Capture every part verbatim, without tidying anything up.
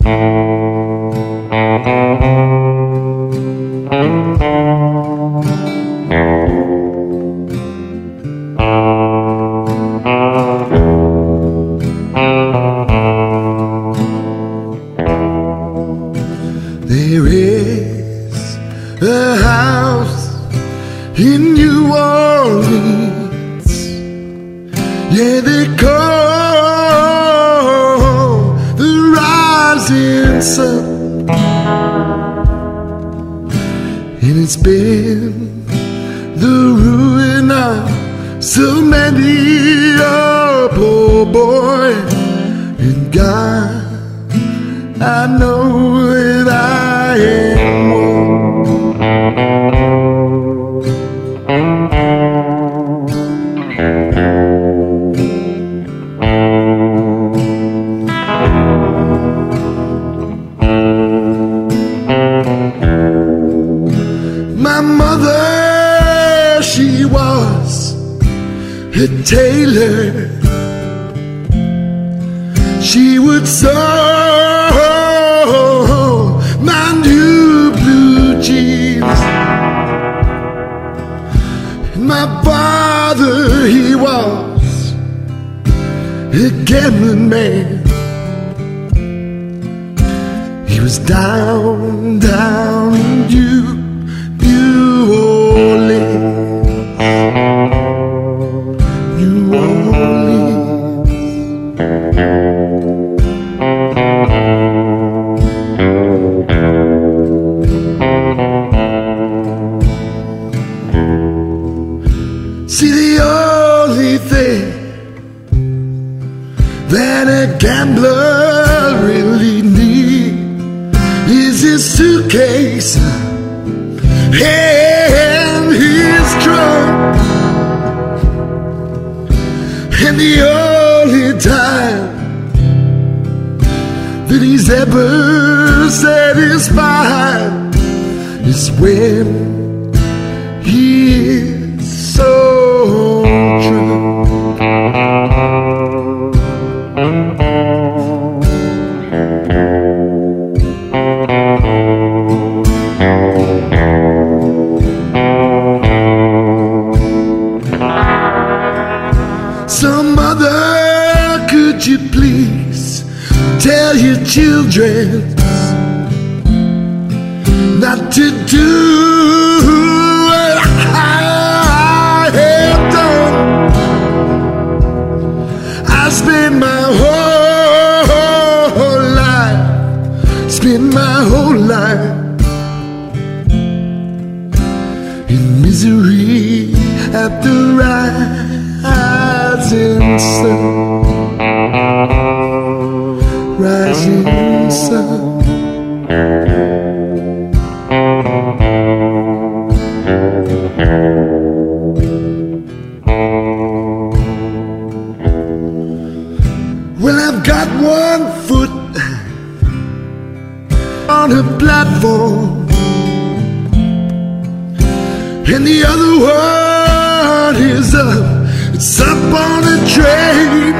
There is a house in New Orleans, yeah, they call the rising sun, and it's been the ruin of so many a poor boy. And God, I know that I am one. My mother, she was a tailor. She would sew my new blue jeans. And my father, he was a gambling man. He was down, down in New, New Orleans, New Orleans. See, the only thing that a gambler really needs is his suitcase and his trunk. And the only time that he's ever satisfied is when he is so true. So mother, could you please tell your children not to do what I have done? I spent my whole life, spent my whole life in misery at the rising sun, rising sun. Well, I've got one foot on a platform and the other one is up, it's up on a train.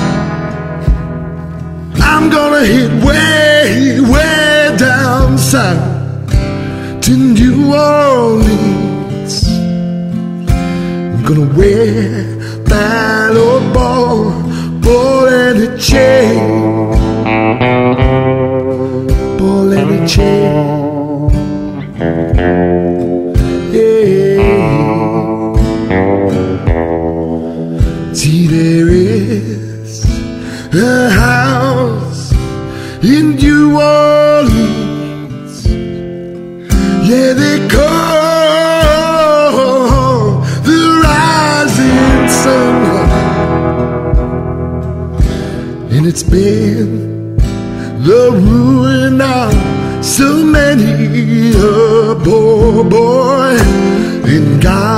I'm gonna hit way, way down south to New Orleans. I'm gonna wear that old ball, ball and a chain, ball and a chain. See, there is a house in New Orleans, yeah, they call the rising sun. And it's been the ruin of so many a poor boy. And God,